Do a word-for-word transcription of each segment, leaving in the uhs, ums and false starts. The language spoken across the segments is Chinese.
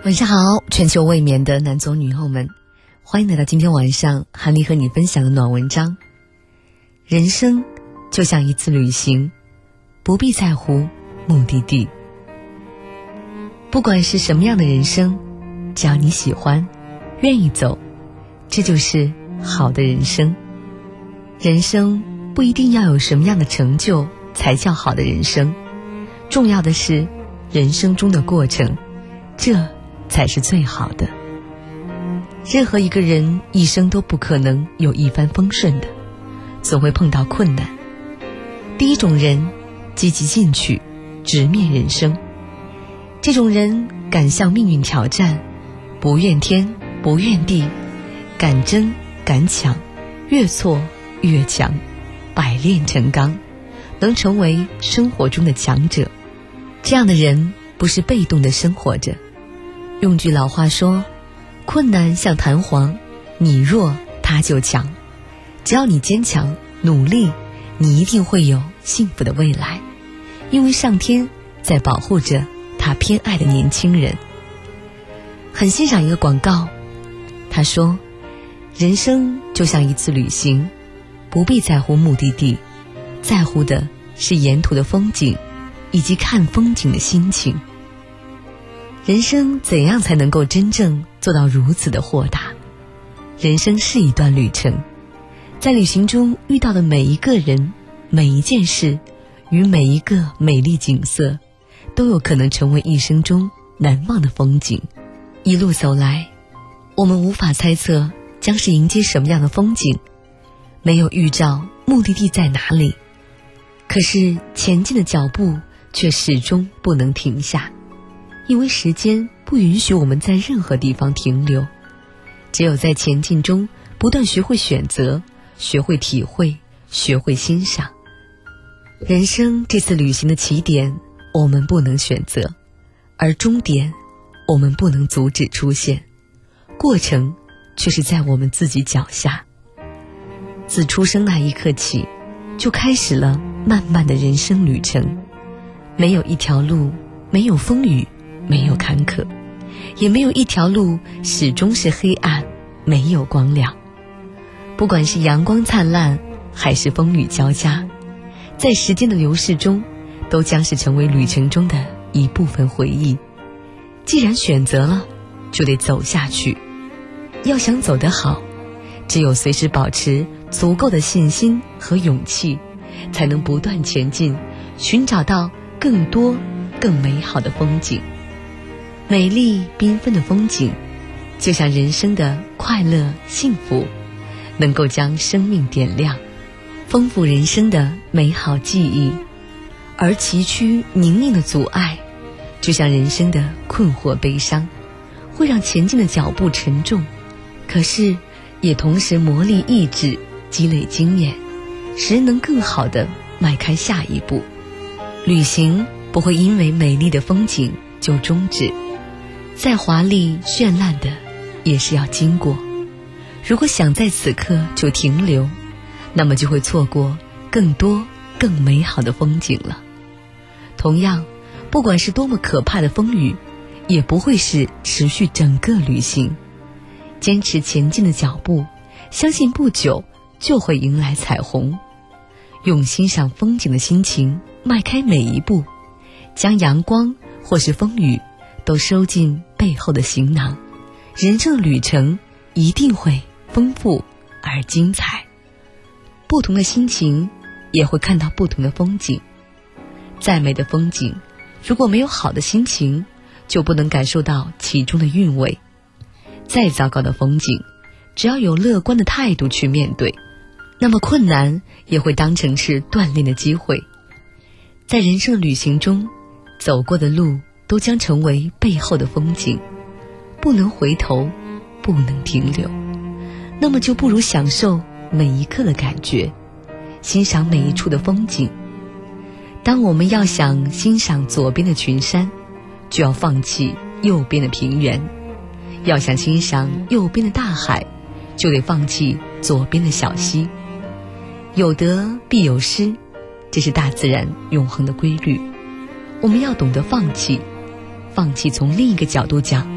晚上好，全球未眠的男左女后们，欢迎来到今天晚上韩丽和你分享的暖文章。人生就像一次旅行，不必在乎目的地。不管是什么样的人生，只要你喜欢，愿意走，这就是好的人生。人生不一定要有什么样的成就才叫好的人生，重要的是人生中的过程，这才是最好的。任何一个人一生都不可能有一帆风顺的，总会碰到困难。第一种人，积极进取，直面人生。这种人敢向命运挑战，不怨天不怨地，敢争敢抢，越挫越强，百炼成钢，能成为生活中的强者。这样的人不是被动的生活着。用句老话说，困难像弹簧，你弱它就强。只要你坚强努力，你一定会有幸福的未来，因为上天在保护着他偏爱的年轻人。很欣赏一个广告，他说，人生就像一次旅行，不必在乎目的地，在乎的是沿途的风景以及看风景的心情。人生怎样才能够真正做到如此的豁达？人生是一段旅程，在旅行中遇到的每一个人、每一件事与每一个美丽景色，都有可能成为一生中难忘的风景。一路走来，我们无法猜测将是迎接什么样的风景，没有预兆目的地在哪里，可是前进的脚步却始终不能停下，因为时间不允许我们在任何地方停留。只有在前进中不断学会选择，学会体会，学会欣赏。人生这次旅行的起点我们不能选择，而终点我们不能阻止出现，过程却是在我们自己脚下。自出生那一刻起，就开始了漫漫的人生旅程。没有一条路没有风雨，没有坎坷，也没有一条路始终是黑暗，没有光亮。不管是阳光灿烂还是风雨交加，在时间的流逝中，都将是成为旅程中的一部分回忆。既然选择了，就得走下去。要想走得好，只有随时保持足够的信心和勇气，才能不断前进，寻找到更多更美好的风景。美丽缤纷的风景，就像人生的快乐幸福，能够将生命点亮，丰富人生的美好记忆。而崎岖泥泞的阻碍，就像人生的困惑悲伤，会让前进的脚步沉重，可是也同时磨砺意志，积累经验，使人能更好地迈开下一步。旅行不会因为美丽的风景就终止，再华丽绚烂的也是要经过。如果想在此刻就停留，那么就会错过更多更美好的风景了。同样，不管是多么可怕的风雨，也不会是持续整个旅行。坚持前进的脚步，相信不久就会迎来彩虹。用欣赏风景的心情迈开每一步，将阳光或是风雨都收进背后的行囊，人生的旅程一定会丰富而精彩。不同的心情也会看到不同的风景。再美的风景，如果没有好的心情，就不能感受到其中的韵味。再糟糕的风景，只要有乐观的态度去面对，那么困难也会当成是锻炼的机会。在人生旅行中，走过的路都将成为背后的风景，不能回头，不能停留，那么就不如享受每一刻的感觉，欣赏每一处的风景。当我们要想欣赏左边的群山，就要放弃右边的平原；要想欣赏右边的大海，就得放弃左边的小溪。有得必有失，这是大自然永恒的规律。我们要懂得放弃，放弃从另一个角度讲，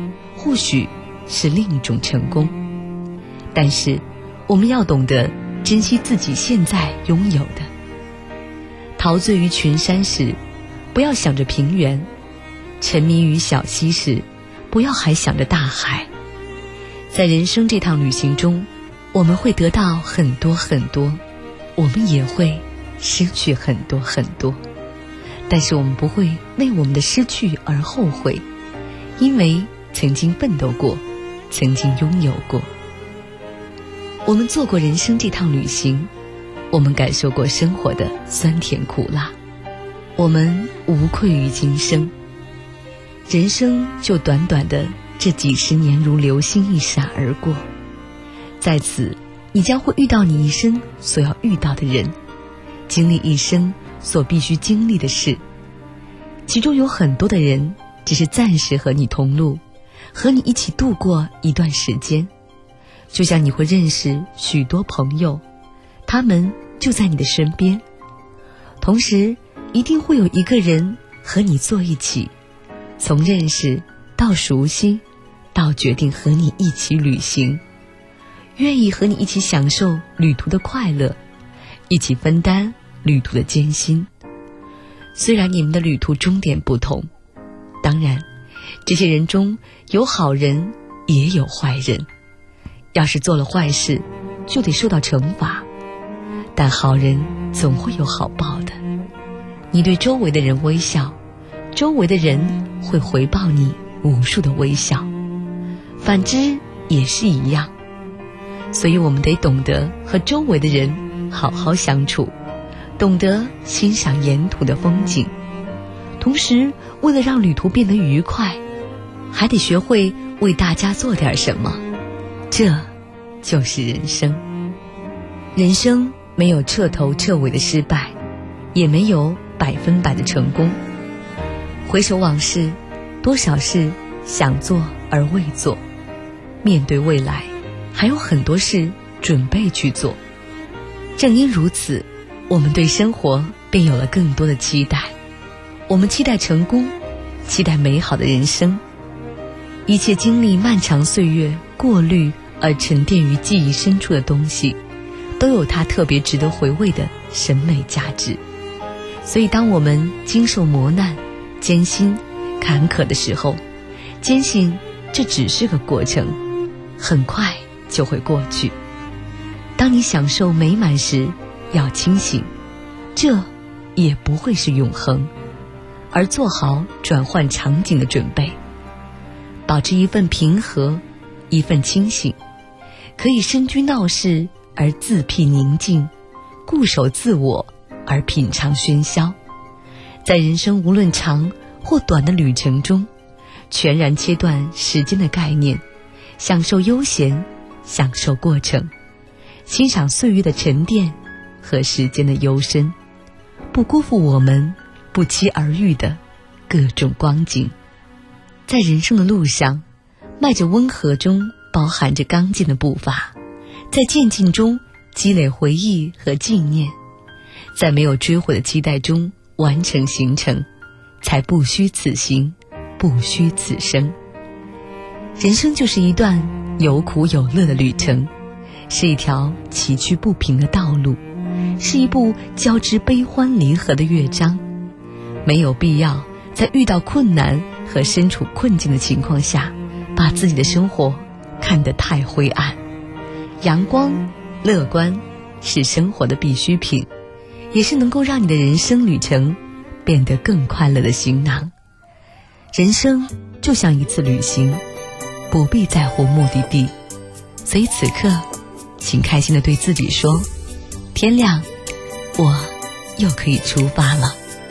或许是另一种成功。但是我们要懂得珍惜自己现在拥有的。陶醉于群山时，不要想着平原；沉迷于小溪时，不要还想着大海。在人生这趟旅行中，我们会得到很多很多，我们也会失去很多很多，但是我们不会为我们的失去而后悔，因为曾经奋斗过，曾经拥有过。我们做过人生这趟旅行，我们感受过生活的酸甜苦辣，我们无愧于今生。人生就短短的这几十年，如流星一闪而过，在此你将会遇到你一生所要遇到的人，经历一生所必须经历的事。其中有很多的人只是暂时和你同路，和你一起度过一段时间，就像你会认识许多朋友，他们就在你的身边。同时一定会有一个人和你坐一起，从认识到熟悉，到决定和你一起旅行，愿意和你一起享受旅途的快乐，一起分担旅途的艰辛。虽然你们的旅途终点不同，当然这些人中有好人也有坏人，要是做了坏事就得受到惩罚，但好人总会有好报的。你对周围的人微笑，周围的人会回报你无数的微笑，反之也是一样。所以我们得懂得和周围的人好好相处，懂得欣赏沿途的风景，同时为了让旅途变得愉快，还得学会为大家做点什么。这就是人生。人生没有彻头彻尾的失败，也没有百分百的成功。回首往事，多少事想做而未做，面对未来，还有很多事准备去做。正因如此，我们对生活便有了更多的期待。我们期待成功，期待美好的人生。一切经历漫长岁月过滤而沉淀于记忆深处的东西，都有它特别值得回味的审美价值。所以当我们经受磨难、艰辛、坎坷的时候，坚信这只是个过程，很快就会过去。当你享受美满时，要清醒，这也不会是永恒，而做好转换场景的准备，保持一份平和，一份清醒，可以身居闹市而自辟宁静，固守自我而品尝喧嚣。在人生无论长或短的旅程中，全然切断时间的概念，享受悠闲，享受过程，欣赏岁月的沉淀和时间的幽深，不辜负我们不期而遇的各种光景。在人生的路上，迈着温和中包含着刚劲的步伐，在渐进中积累回忆和纪念，在没有追悔的期待中完成行程，才不虚此行，不虚此生。人生就是一段有苦有乐的旅程，是一条崎岖不平的道路，是一部交织悲欢离合的乐章。没有必要在遇到困难和身处困境的情况下，把自己的生活看得太灰暗。阳光、乐观是生活的必需品，也是能够让你的人生旅程变得更快乐的行囊。人生就像一次旅行，不必在乎目的地，所以此刻请开心地对自己说，天亮我又可以出发了。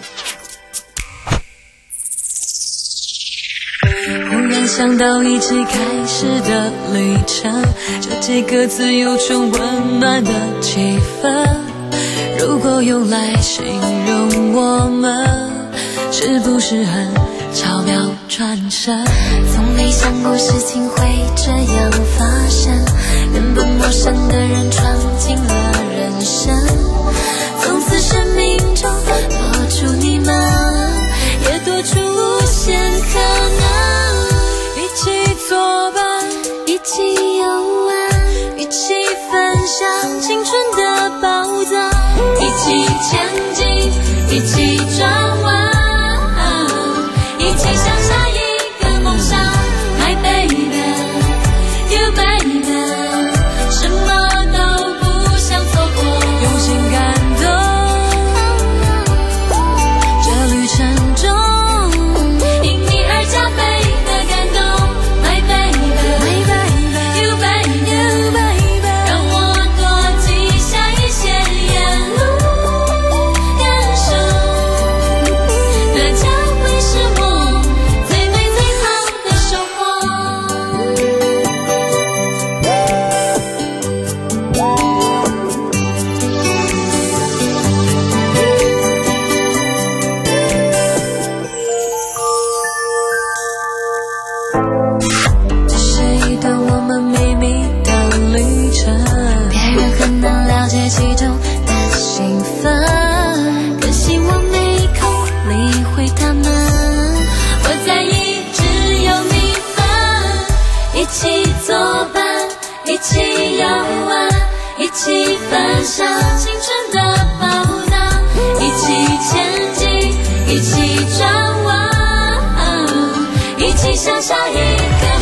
忽然想到一起开始的旅程，这几个字有种温暖的气氛，如果用来形容我们，是不是很巧妙转身？ 从没想过事情会这样发生，原本陌生的人闯进了人生，从此生命中多出你们，也多出无限可能， 一起做想下一个梦想 My baby You baby 什么都不想错过， 用心感动，这旅程中因你而加倍的感动 My baby My baby You baby You baby 让我多记下一些沿路感受，那将会是我最美最好的收获。 这是一段我们秘密的旅程， 别人很难了解其中的兴奋，可惜我没空理会他们。我在意只有你分，一起作伴，一起游玩，一起分享青春的宝藏，一起前进，一起转弯，一起想下一个